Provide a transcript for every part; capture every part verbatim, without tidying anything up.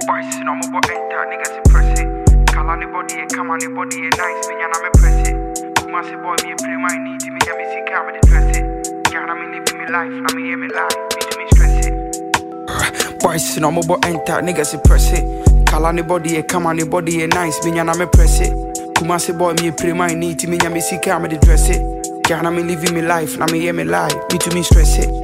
Boys, no more enter, niggas impress it. Call on the body, come on the body, nice, me and I'm impress it. Kuma say boy, me a play my need, me and me see camera, dress it. Can't I me living me life, now me hear me lie, me to me stress it. Boys, no more enter, niggas impress it. Call on the body, come on the body, nice, me and I'm impress it. Kuma say boy, me a play my need, me and me see camera, dress it. Can't I me living me life, now me hear me lie, me to me stress it.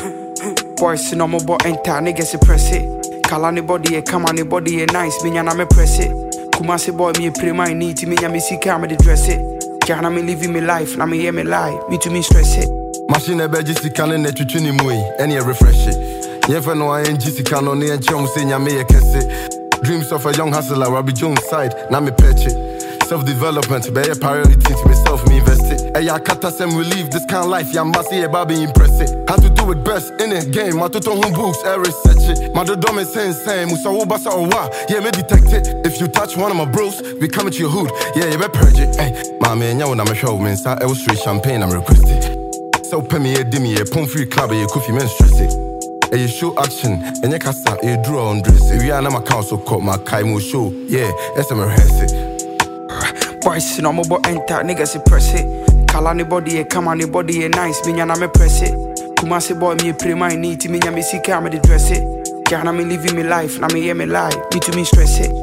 Boys, no more enter, niggas impress it. Call on the body, come on the body, nice, me and I'm press it. Kuma say boy, me a play my need, me and me see camera, dress it. Can't me living me life, now me hear me lie, me to me stress it. Machine a bed, just can net to trini mui, any refresh it. Never know I ain't just can on the end, chum saying I may kiss it. Dreams of a young hustler, Robbie Jones side, now me patch it. Self-development, be a priority to myself, me invest it. Hey, I can't some relieve this kind of life, yeah, must see a baby impress it. How to do it best in a game, my tutor home books, I research it. My dome is saying, same, Musa Wobasa or wa, yeah, me detect it. If you touch one of my bros, we come to your hood, yeah, you better purge it. Hey, my man, you know, I'm a show, man, so I was straight champagne, I'm requested. So, pay me a dimmy, a pom free club, a coffee, man, stress it. Hey, you show action, and you can start a draw on dress it. We are not my council, call my Kaimo show, yeah, that's a rehearse it. Boys, no more enter, niggas impress it. Call on the body, come on the body, nice, me and I'm press it. Kuma say boy, me a play my need, me and me see camera, dress it. Can't me living me life, now me hear me lie, me to me stress it.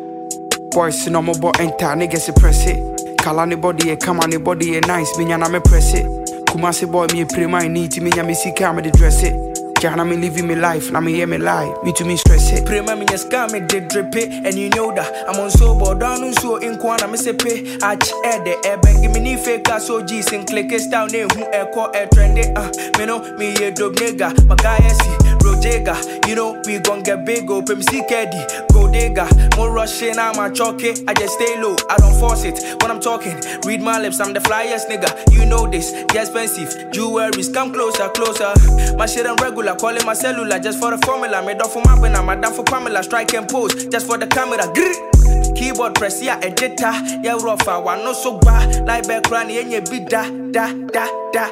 Boys, no more enter, niggas impress it. Call on the body, come on the body, nice, me and I'm press it. Kuma say boy, me a play my need, me and me see camera, dress it. Can't me living me life, now me hear me lie, me to me stress it. Prima me scam me did drip it, and you know that I'm on sober down so in kwana me se pay. Ach air the air bang give me ni fake so G sing click it down there who air call air trendy uh me know me a dog nigga my guy see Rojega, you know we gon' get big up M C K D go digger more rushing I'm a chalky I just stay low I don't force it when I'm talking read my lips I'm the flyest nigga you know this get expensive jewelries come closer closer my shit and regular calling my cellular just for the formula made off for my when I'm a down for Pamela strike and pose just for the camera grrr. Keyboard press yeah editor yeah rough I want no so bad like background yeah be da da da da.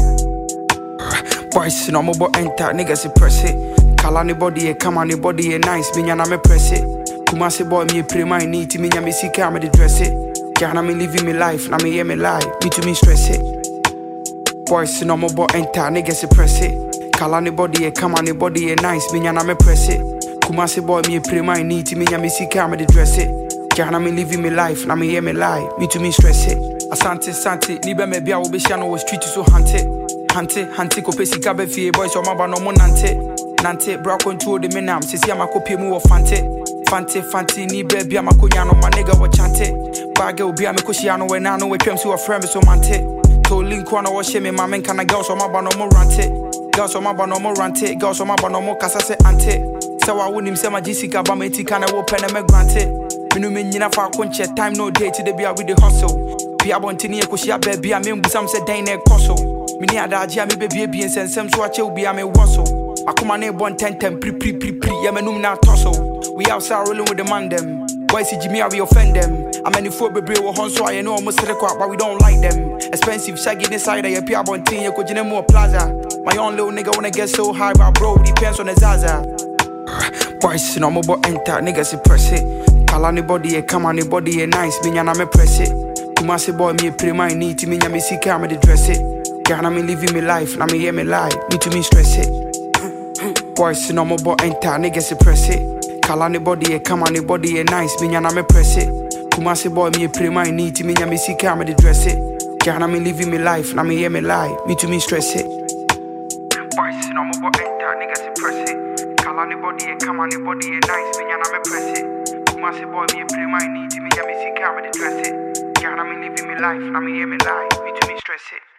Boys, no more enter, niggas impress it. Call on the body, come on the body, nice, me and I'm press it. Kuma say boy, me a play my need, me and me see camera, dress it. Can't me living me life, now me hear me lie, me to me stress it. Boys, no more enter, niggas impress it. Call on the body, come on the body, nice, me and I'm press it. Kuma say boy, me a play my need, me and me see camera, dress it. Can't me living me life, now me hear me lie, me to me stress it. Asante, Sante, Nibe me bia obeshiano was street so hunted. Hante, hante, ko pesi kabe fie boys o maba no mo nante. Nante, bra control the menam, sisi ama ko pie mu wo fante. Fante, fante, ni baby ama ko nya no ma nigga wo chante. Bage obi ama ko shia no we na no we twem so wo frame so mante. To link one wo she me ma men kana girls o maba no mo rante. Girls o maba no mo rante, girls o maba no mo kasa se ante. Se wa wonim se ma jisika ba ma etika na wo pene me grante. Minu me nyina fa konche time no day to the bia with the hustle. Pia bontini e ko shia baby a me mbusam se dan na koso. Mini adagye me baby bi ensensem so ache obi ame woso akoma na ebon tentem pri pri pri pri ya menum na toso we outside rolling with the man them boys Jimmy we offend them amani fo bebre wo honso aye no almost record but we don't like them expensive shaggy inside ya pia bontin ye ko gine mo plaza my own little nigga wanna get so high but bro depends on the zaza boys no more enter niggas impress it call on the body come on the body nice me and I'm press it Kuma say boy me play my need me and me see camera dress it. Can't me living me life, now me hear me lie, me to me stress it. Boys, no more enter, niggas impress it. Call on the body, come on the body, nice, me and I'm press it. Kuma say boy, me play my need, me and me see camera dress it. Can't me living me life, now me hear me lie, me to me stress it. Boys, no more enter, niggas impress it. Call on the body, come on the body, nice, me and I'm press it. Kuma say boy, me play my need, me and me see camera dress it. Can't me living me life, now me hear me lie, me to me stress it.